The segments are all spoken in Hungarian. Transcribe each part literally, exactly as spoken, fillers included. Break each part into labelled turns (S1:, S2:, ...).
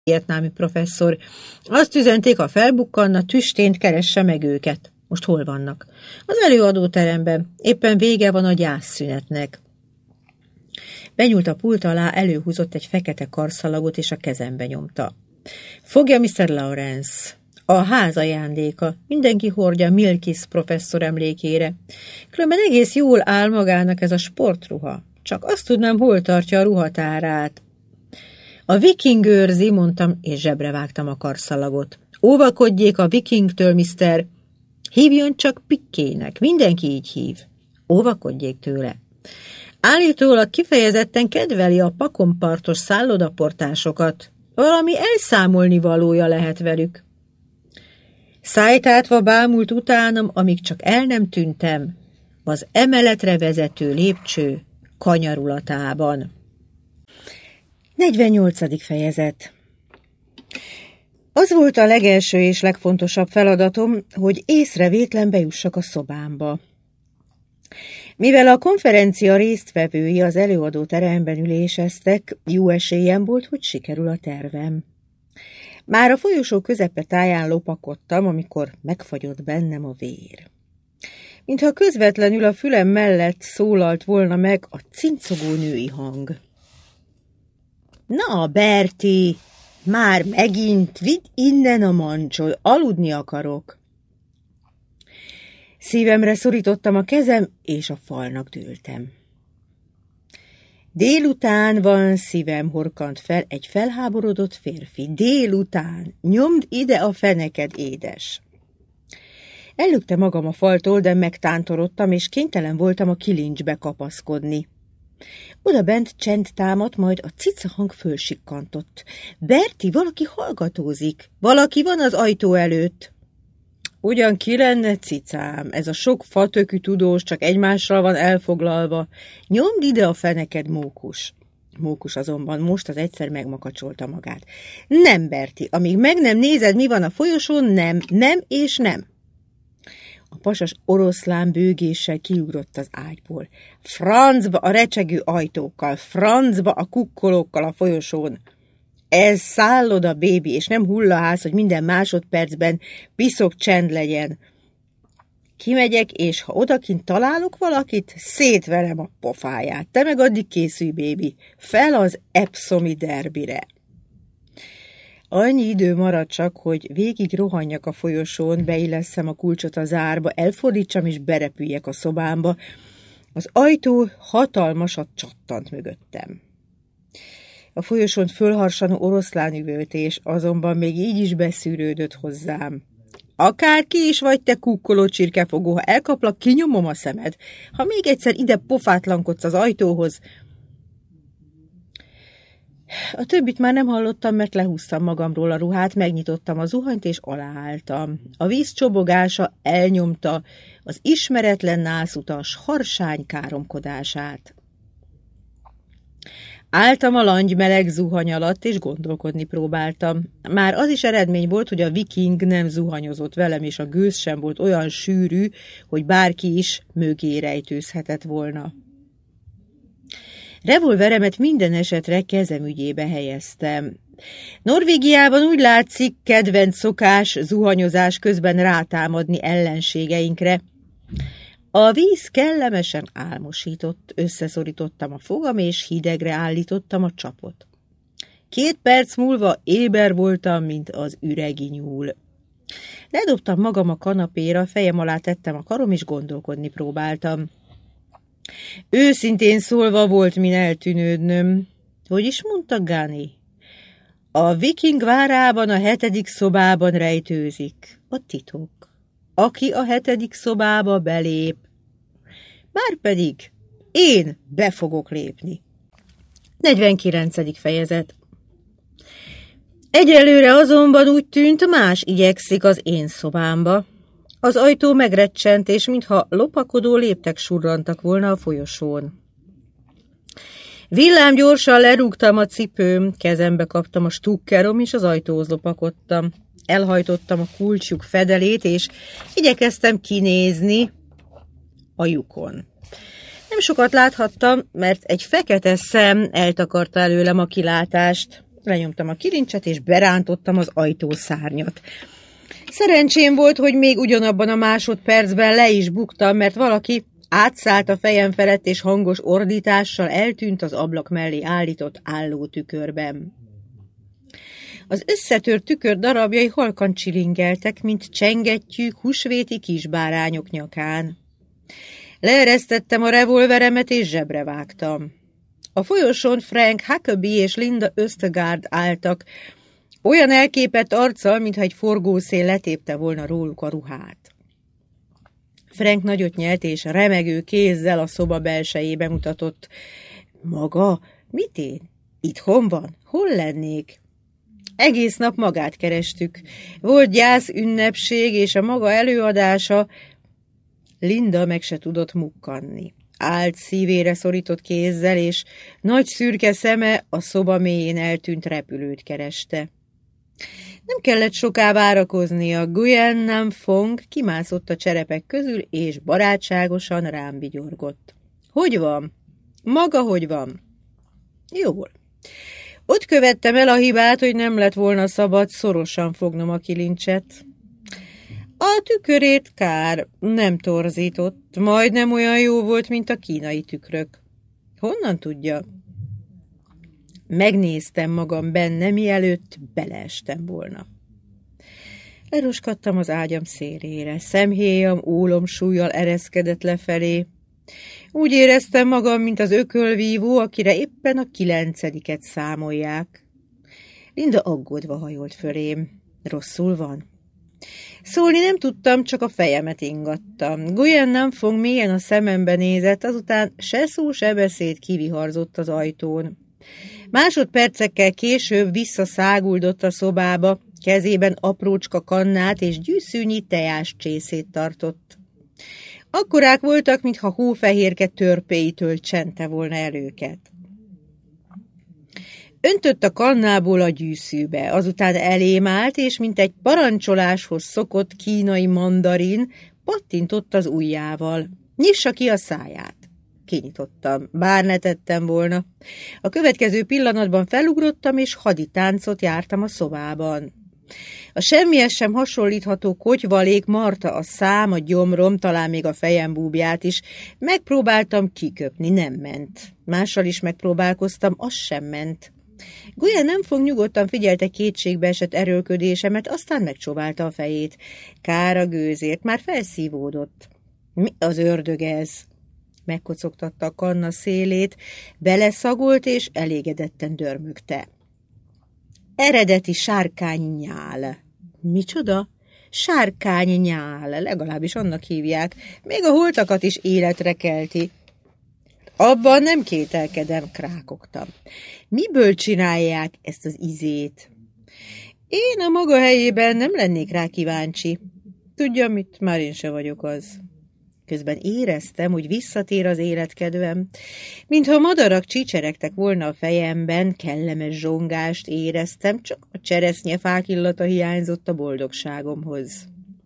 S1: vietnámi professzor. Azt üzenték, ha felbukkanna, tüstént keresse meg őket. Most hol vannak? Az előadóteremben. Éppen vége van a gyászszünetnek. Benyúlt a pult alá, előhúzott egy fekete karszalagot, és a kezembe nyomta. Fogja, miszter Lawrence. A ház ajándéka. Mindenki hordja Milkis professzor emlékére. Különben egész jól áll magának ez a sportruha. Csak azt tudnám, hol tartja a ruhatárát. A viking őrzi, mondtam, és zsebre vágtam a karszalagot. Óvakodjék a vikingtől, miszter. Hívjon csak Pikkének, mindenki így hív. Óvakodjék tőle. Állítólag kifejezetten kedveli a pakompartos szállodaportásokat. Valami elszámolni valója lehet velük. Szájtátva bámult utánam, amíg csak el nem tűntem, az emeletre vezető lépcső kanyarulatában. negyvennyolcadik fejezet. Az volt a legelső és legfontosabb feladatom, hogy észrevétlen bejussak a szobámba. Mivel a konferencia résztvevői az előadóteremben üléseztek, jó esélyem volt, hogy sikerül a tervem. Már a folyosó közepetáján lopakodtam, amikor megfagyott bennem a vér. Mintha közvetlenül a fülem mellett szólalt volna meg a cincogó női hang. Na, Berti, már megint, vidd innen a mancsot, aludni akarok. Szívemre szorítottam a kezem, és a falnak dőltem. Délután van, szívem, horkant fel egy felháborodott férfi. Délután, nyomd ide a feneked, édes. Ellökte magam a faltól, de megtántorodtam, és kénytelen voltam a kilincsbe kapaszkodni. Oda bent csend támadt, majd a cica hang fölsikkantott. Berti, valaki hallgatózik. Valaki van az ajtó előtt. Ugyan ki lenne, cicám, ez a sok fatökű tudós csak egymással van elfoglalva. Nyomd ide a feneked, mókus. Mókus azonban most az egyszer megmakacsolta magát. Nem, Berti, amíg meg nem nézed, mi van a folyosón, nem, nem és nem. A pasas oroszlán bőgéssel kiugrott az ágyból. Francba a recsegő ajtókkal, francba a kukkolókkal a folyosón. Ez szálloda, bébi, és nem hullaház, hogy minden másodpercben piszok csend legyen. Kimegyek, és ha odakint találok valakit, szétverem a pofáját. Te meg addig készülj, bébi, fel az epszomi derbire. Annyi idő maradt csak, hogy végig rohanjak a folyosón, beillesszem a kulcsot a zárba, elfordítsam és berepüljek a szobámba. Az ajtó hatalmasat csattant mögöttem. A folyosón fölharsanó oroszlán üvöltés azonban még így is beszűrődött hozzám. Akárki is vagy, te kukkoló csirkefogó, ha elkaplak, kinyomom a szemed. Ha még egyszer ide pofátlankodsz az ajtóhoz... A többit már nem hallottam, mert lehúztam magamról a ruhát, megnyitottam a zuhanyt és aláálltam. A víz csobogása elnyomta az ismeretlen nászutas harsány káromkodását. Álltam a langymeleg zuhany alatt, és gondolkodni próbáltam. Már az is eredmény volt, hogy a viking nem zuhanyozott velem, és a gőz sem volt olyan sűrű, hogy bárki is mögé rejtőzhetett volna. Revolveremet minden esetre kezem ügyébe helyeztem. Norvégiában úgy látszik, kedvenc szokás zuhanyozás közben rátámadni ellenségeinkre. A víz kellemesen álmosított, összeszorítottam a fogam, és hidegre állítottam a csapot. Két perc múlva éber voltam, mint az üregi nyúl. Ledobtam magam a kanapéra, fejem alá tettem a karom, és gondolkodni próbáltam. Őszintén szólva volt min eltűnődnöm. Hogy is mondta Gáni? A viking várában a hetedik szobában rejtőzik a titok. Aki a hetedik szobába belép, márpedig én be fogok lépni. negyvenkilencedik fejezet. Egyelőre azonban úgy tűnt, más igyekszik az én szobámba. Az ajtó megrecsent, és mintha lopakodó léptek surrantak volna a folyosón. Villám gyorsan lerúgtam a cipőm, kezembe kaptam a stukkerom, és az ajtóhoz lopakodtam. Elhajtottam a kulcsjuk fedelét, és igyekeztem kinézni a lyukon. Nem sokat láthattam, mert egy fekete szem eltakarta előlem a kilátást. Lenyomtam a kilincset, és berántottam az ajtószárnyat. Szerencsém volt, hogy még ugyanabban a másodpercben le is buktam, mert valaki átszállt a fejem felett, és hangos ordítással eltűnt az ablak mellé állított állótükörben. Az összetört tükör darabjai halkan csilingeltek, mint csengettyűk húsvéti kisbárányok nyakán. Leeresztettem a revolveremet, és zsebre vágtam. A folyosón Frank Huckabee és Linda Östergaard álltak, olyan elképett arccal, mintha egy forgószél letépte volna róluk a ruhát. Frank nagyot nyelt, és remegő kézzel a szoba belsejébe mutatott. Maga? Mit én? Itthon van? Hol lennék? Egész nap magát kerestük. Volt gyász ünnepség, és a maga előadása. Linda meg se tudott mukkanni. Állt szívére szorított kézzel, és nagy szürke szeme a szoba mélyén eltűnt repülőt kereste. Nem kellett soká várakoznia, Nguyen Nam Phong kimászott a cserepek közül, és barátságosan rám vigyorgott. Hogy van? Maga hogy van? Jól. Ott követtem el a hibát, hogy nem lett volna szabad szorosan fognom a kilincset. A tükörét kár, nem torzított, majdnem olyan jó volt, mint a kínai tükrök. Honnan tudja? Megnéztem magam benne, mielőtt beleestem volna. Leroskadtam az ágyam szélére, szemhéjam ólomsúllyal ereszkedett lefelé. Úgy éreztem magam, mint az ökölvívó, akire éppen a kilencediket számolják. Linda aggódva hajolt fölém. Rosszul van? Szólni nem tudtam, csak a fejemet ingattam. Nguyen Nam Phong mélyen a szemembe nézett, azután se szó, se beszéd kiviharzott az ajtón. Másodpercekkel később visszaszáguldott a szobába, kezében aprócska kannát és gyűszűnyi teás csészét tartott. Akkorák voltak, mintha hófehérke törpéitől csente volna el őket. Öntött a kannából a gyűszűbe, azután elém állt, és mint egy parancsoláshoz szokott kínai mandarin, pattintott az ujjával. Nyissa ki a száját. Kinyitottam, bár ne tettem volna. A következő pillanatban felugrottam, és haditáncot jártam a szobában. A semmihez sem hasonlítható kotyvalék marta a szám, a gyomrom, talán még a fejem búbját is. Megpróbáltam kiköpni, nem ment. Mással is megpróbálkoztam, az sem ment. Nguyen Nam Phong nyugodtan figyelte kétségbe esett erőlködésemet, aztán megcsóválta a fejét. Kár a gőzért, már felszívódott. Mi az ördög ez? Megkocogtatta a kanna szélét, beleszagolt és elégedetten dörmögte. Eredeti sárkánynyál. Micsoda? Sárkánynyál, legalábbis annak hívják. Még a holtakat is életre kelti. Abban nem kételkedem, krákogtam. Miből csinálják ezt az izét? Én a maga helyében nem lennék rá kíváncsi. Tudja mit? Már én se vagyok az. Közben éreztem, hogy visszatér az életkedvem. Mintha madarak csicseregtek volna a fejemben, kellemes zsongást éreztem, csak a cseresznyefák illata hiányzott a boldogságomhoz.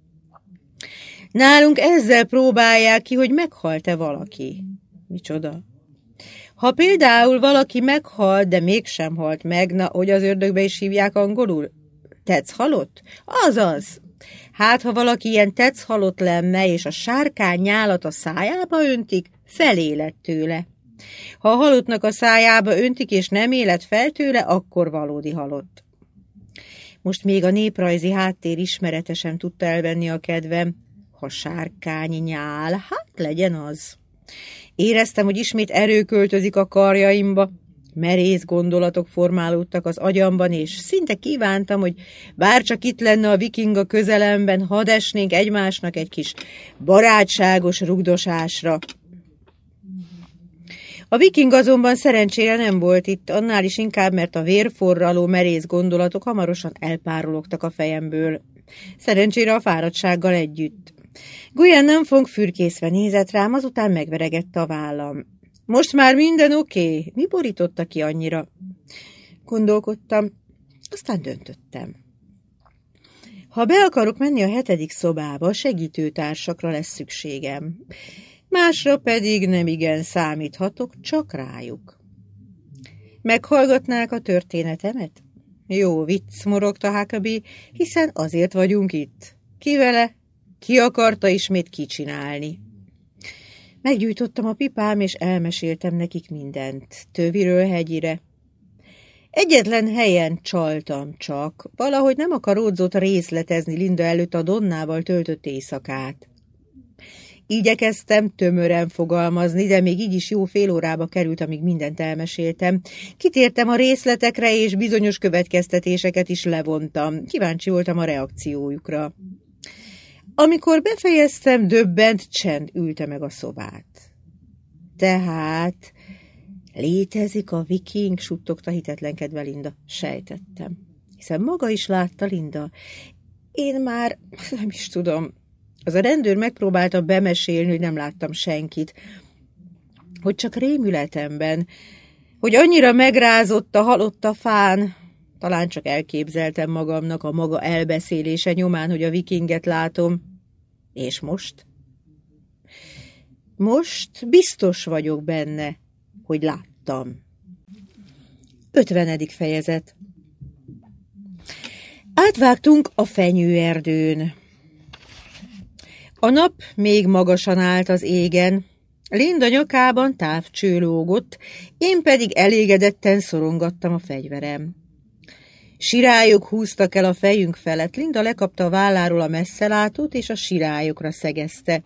S1: Nálunk ezzel próbálják ki, hogy meghalt-e valaki. Micsoda? Ha például valaki meghalt, de mégsem halt meg, na, hogy az ördögbe is hívják angolul? Tetsz halott? Azaz. Hát, ha valaki ilyen tetsz halott lenne, és a sárkány nyálat a szájába öntik, felélet tőle. Ha a halottnak a szájába öntik, és nem élet fel tőle, akkor valódi halott. Most még a néprajzi háttér ismerete sem tudta elvenni a kedvem. Ha sárkány nyál, hát legyen az. Éreztem, hogy ismét erő költözik a karjaimba. Merész gondolatok formálódtak az agyamban, és szinte kívántam, hogy bárcsak itt lenne a viking a közelemben, hadd esnénk egymásnak egy kis barátságos rugdosásra. A viking azonban szerencsére nem volt itt, annál is inkább, mert a vérforraló merész gondolatok hamarosan elpárologtak a fejemből. Szerencsére a fáradtsággal együtt. Nguyen Nam Phong fürkészve nézett rám, azután megveregette a vállam. Most már minden oké? Okay? Mi borította ki annyira? Gondolkodtam, aztán döntöttem. Ha be akarok menni a hetedik szobába, segítőtársakra lesz szükségem. Másra pedig nem igen számíthatok, csak rájuk. Meghallgatnák a történetemet? Jó vicc, morogta Huckabee, hiszen azért vagyunk itt. Ki vele? Ki akarta ismét kicsinálni? Meggyújtottam a pipám, és elmeséltem nekik mindent, töviről hegyire. Egyetlen helyen csaltam csak, valahogy nem akaródzott részletezni Linda előtt a Donnával töltött éjszakát. Igyekeztem tömören fogalmazni, de még így is jó fél órába került, amíg mindent elmeséltem. Kitértem a részletekre, és bizonyos következtetéseket is levontam. Kíváncsi voltam a reakciójukra. Amikor befejeztem, döbbent csend ülte meg a szobát. Tehát létezik a viking, suttogta hitetlenkedve Linda. Sejtettem. Hiszen maga is látta, Linda. Én már nem is tudom. Az a rendőr megpróbálta bemesélni, hogy nem láttam senkit. Hogy csak rémületemben, hogy annyira megrázott a halott a fán. Talán csak elképzeltem magamnak a maga elbeszélése nyomán, hogy a vikinget látom. És most? Most biztos vagyok benne, hogy láttam. ötvenedik fejezet. Átvágtunk a fenyőerdőn. A nap még magasan állt az égen, Linda nyakában távcső lógott, én pedig elégedetten szorongattam a fegyverem. Sirályok húztak el a fejünk felett, Linda lekapta a válláról a messzelátót, és a sirályokra szegezte.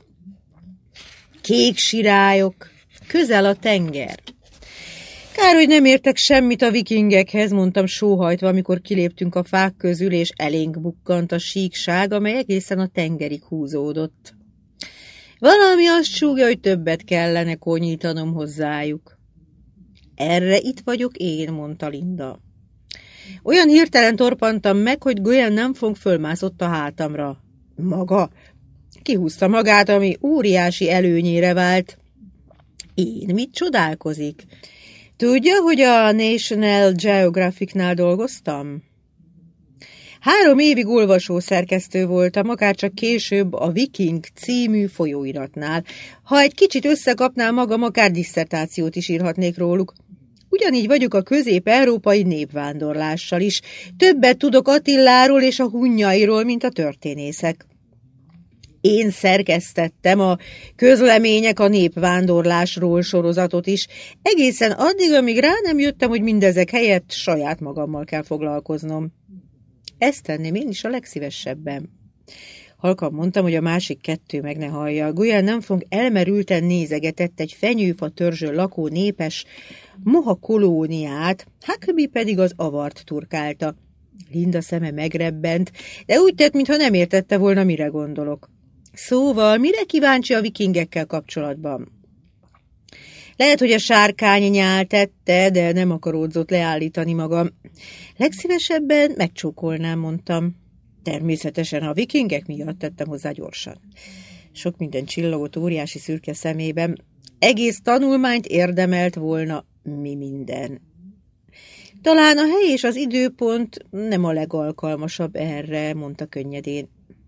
S1: Kék sirályok, közel a tenger. Kár, hogy nem értek semmit a vikingekhez, mondtam sóhajtva, amikor kiléptünk a fák közül, és elénk bukkant a síkság, amely egészen a tengerig húzódott. Valami azt súgja, hogy többet kellene konyítanom hozzájuk. Erre itt vagyok én, mondta Linda. Olyan hirtelen torpantam meg, hogy Goyen nem fog fölmászott a hátamra. Maga? Kihúzta magát, ami óriási előnyére vált. Én mit csodálkozik? Tudja, hogy a National Geographicnál dolgoztam? Három évig olvasószerkesztő voltam, akárcsak később a Viking című folyóiratnál. Ha egy kicsit összekapnám magam, akár disszertációt is írhatnék róluk. Ugyanígy vagyok a közép-európai népvándorlással is. Többet tudok Attiláról és a hunnyairól, mint a történészek. Én szerkesztettem a Közlemények a népvándorlásról sorozatot is, egészen addig, amíg rá nem jöttem, hogy mindezek helyett saját magammal kell foglalkoznom. Ezt tenném én is a legszívesebben. Halkan mondtam, hogy a másik kettő meg ne hallja. Goyen nem fog elmerülten nézegetett egy fenyőfa törzsön lakó népes moha kolóniát, Huckabee pedig az avart turkálta. Linda szeme megrebbent, de úgy tett, mintha nem értette volna, mire gondolok. Szóval, mire kíváncsi a vikingekkel kapcsolatban? Lehet, hogy a sárkány nyál tette, de nem akaródzott leállítani magam. Legszívesebben megcsókolnám, mondtam. Természetesen a vikingek miatt, tettem hozzá gyorsan. Sok minden csillogott óriási szürke szemében. Egész tanulmányt érdemelt volna, mi minden. Talán a hely és az időpont nem a legalkalmasabb erre, mondta könnyedén.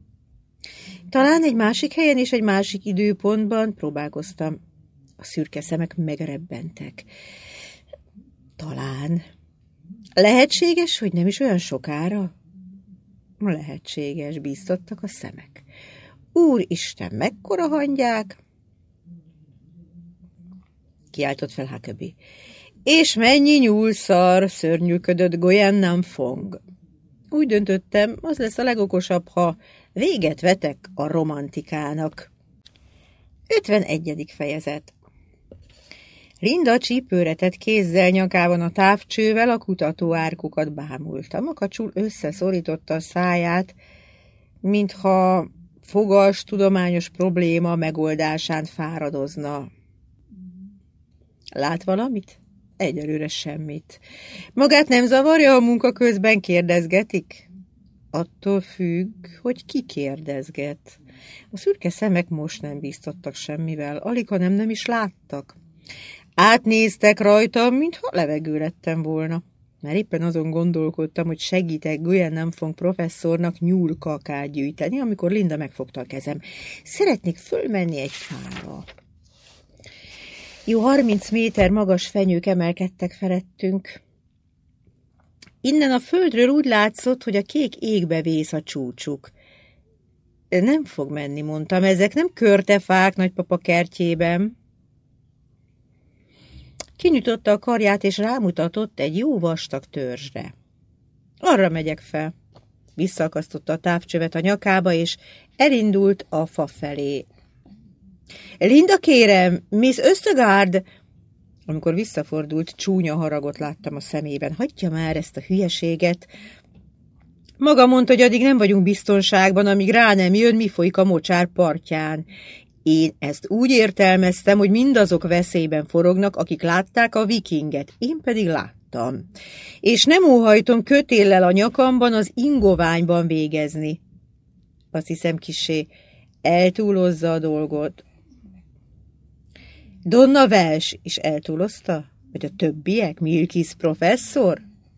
S1: Talán egy másik helyen és egy másik időpontban próbálkoztam. A szürke szemek megrebbentek. Talán. Lehetséges, hogy nem is olyan sokára? Lehetséges, bíztattak a szemek. Úristen, mekkora hangyák! Kiáltott fel Huckabee. És mennyi nyúlszar, szörnyűködött Goyen nem fong. Úgy döntöttem, az lesz a legokosabb, ha véget vetek a romantikának. ötvenegyedik fejezet. Linda csípőre tett kézzel nyakában a távcsővel a kutató árkokat bámulta. Makacsul összeszorította a száját, mintha fogas tudományos probléma megoldásán fáradozna. Lát valamit? Egyelőre semmit. Magát nem zavarja, a munka közben kérdezgetik? Attól függ, hogy ki kérdezget. A szürke szemek most nem bíztattak semmivel, alig, hanem nem is láttak. Átnéztek rajtam, mintha levegő lettem volna. Már éppen azon gondolkodtam, hogy segítek Goyen nem fog professzornak nyúlkakát gyűjteni, amikor Linda megfogta a kezem. Szeretnék fölmenni egy fára. Jó harminc méter magas fenyők emelkedtek felettünk. Innen a földről úgy látszott, hogy a kék égbe vész a csúcsuk. Nem fog menni, mondtam, ezek nem körtefák nagypapa kertjében. Kinyitotta a karját, és rámutatott egy jó vastag törzsre. Arra megyek fel. Visszaakasztotta a távcsövet a nyakába, és elindult a fa felé. Linda, kérem, Miss Östegard! Amikor visszafordult, csúnya haragot láttam a szemében. Hagyja már ezt a hülyeséget! Maga mondta, hogy addig nem vagyunk biztonságban, amíg rá nem jön, mi folyik a mocsár partján. Én ezt úgy értelmeztem, hogy mindazok veszélyben forognak, akik látták a vikinget. Én pedig láttam. És nem óhajtom kötéllel a nyakamban az ingoványban végezni. Azt hiszem, kissé eltúlozza a dolgot. Donna Welsh is eltúlozta? Vagy a többiek? Milkis professzor?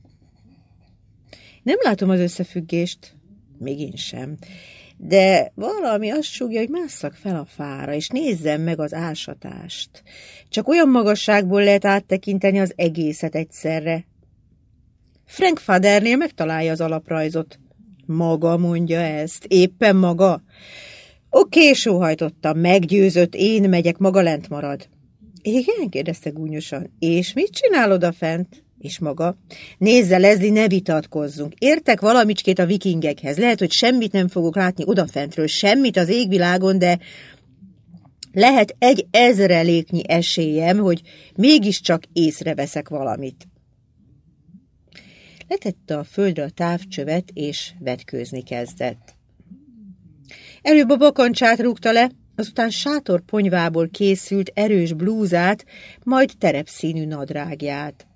S1: Nem látom az összefüggést. Még én sem. De valami azt súgja, hogy másszak fel a fára, és nézzem meg az ásatást. Csak olyan magasságból lehet áttekinteni az egészet egyszerre. Frank Fadernél megtalálja az alaprajzot. Maga mondja ezt, éppen maga. Oké, sóhajtottam, meggyőzött, én megyek, maga lent marad. Igen, kérdezte gúnyosan. És mit csinál odafent? És maga? Nézze, Leslie, ne vitatkozzunk. Értek valamicskét a vikingekhez. Lehet, hogy semmit nem fogok látni odafentről, semmit az égvilágon, de lehet egy ezreléknyi esélyem, hogy mégiscsak észreveszek valamit. Letette a földre a távcsövet, és vetkőzni kezdett. Előbb a bakancsát rúgta le, azután sátorponyvából készült erős blúzát, majd terepszínű nadrágját.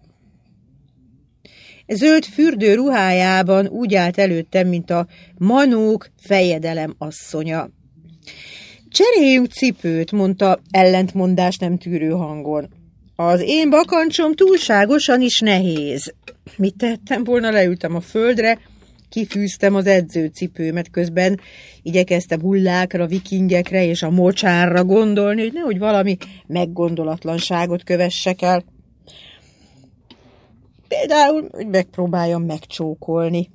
S1: Zöld fürdő ruhájában úgy állt előttem, mint a manók fejedelem asszonya. Cseréljünk cipőt, mondta ellentmondás nem tűrő hangon. Az én bakancsom túlságosan is nehéz. Mit tettem volna, leültem a földre, kifűztem az edzőcipőmet, közben igyekeztem hullákra, vikingekre és a mocsárra gondolni, hogy nehogy valami meggondolatlanságot kövessek el. Például, hogy megpróbáljam megcsókolni.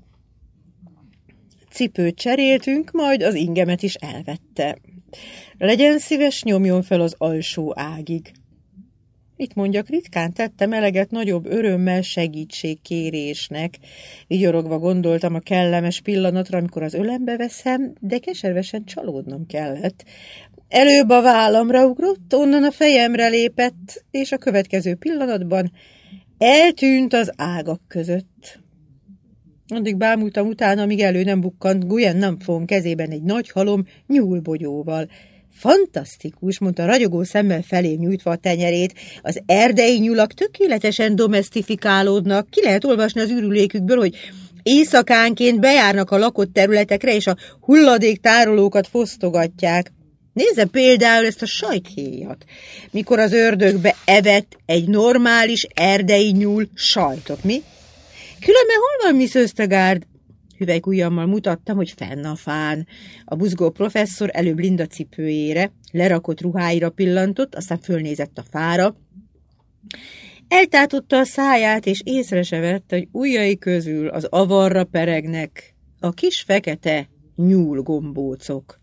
S1: Cipőt cseréltünk, majd az ingemet is elvette. Legyen szíves, nyomjon fel az alsó ágig. Mit mondjak, ritkán tettem eleget nagyobb örömmel segítségkérésnek. Vigyorogva gondoltam a kellemes pillanatra, amikor az ölembe veszem, de keservesen csalódnom kellett. Előbb a vállamra ugrott, onnan a fejemre lépett, és a következő pillanatban eltűnt az ágak között. Addig bámultam utána, amíg elő nem bukkant Guyen Namfon kezében egy nagy halom nyúlbogyóval. Fantasztikus, mondta ragyogó szemmel felém nyújtva a tenyerét. Az erdei nyulak tökéletesen domesztifikálódnak. Ki lehet olvasni az ürülékükből, hogy éjszakánként bejárnak a lakott területekre, és a hulladéktárolókat fosztogatják. Nézze például ezt a sajthéjat, mikor az ördögbe evett egy normális erdei nyúl sajtot, mi? Különben hol van Miss Östegard? Hüvelykujjammal mutattam, hogy fenn a fán. A buzgó professzor előbb Linda cipőjére, lerakott ruháira pillantott, aztán fölnézett a fára. Eltátotta a száját, és észre se vette, hogy ujjai közül az avarra peregnek a kis fekete nyúlgombócok.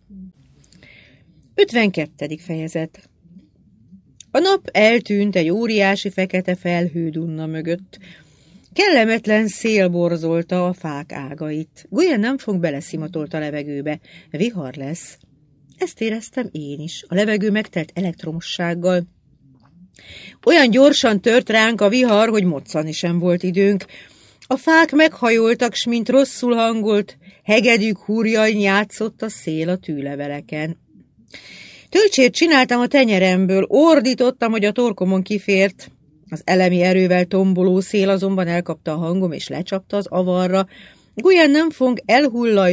S1: ötvenkettedik fejezet. A nap eltűnt egy óriási fekete felhődunna mögött. Kellemetlen szél borzolta a fák ágait. Guyen Namfon beleszimatolt a levegőbe. Vihar lesz. Ezt éreztem én is. A levegő megtelt elektromossággal. Olyan gyorsan tört ránk a vihar, hogy moccani sem volt időnk. A fák meghajoltak, s mint rosszul hangolt, hegedűk húrjain játszott a szél a tűleveleken. Tölcsét csináltam a tenyeremből, ordítottam, hogy a torkomon kifért. Az elemi erővel tomboló szél azonban elkapta a hangom, és lecsapta az avarra. Guyen Namfon elhullajtott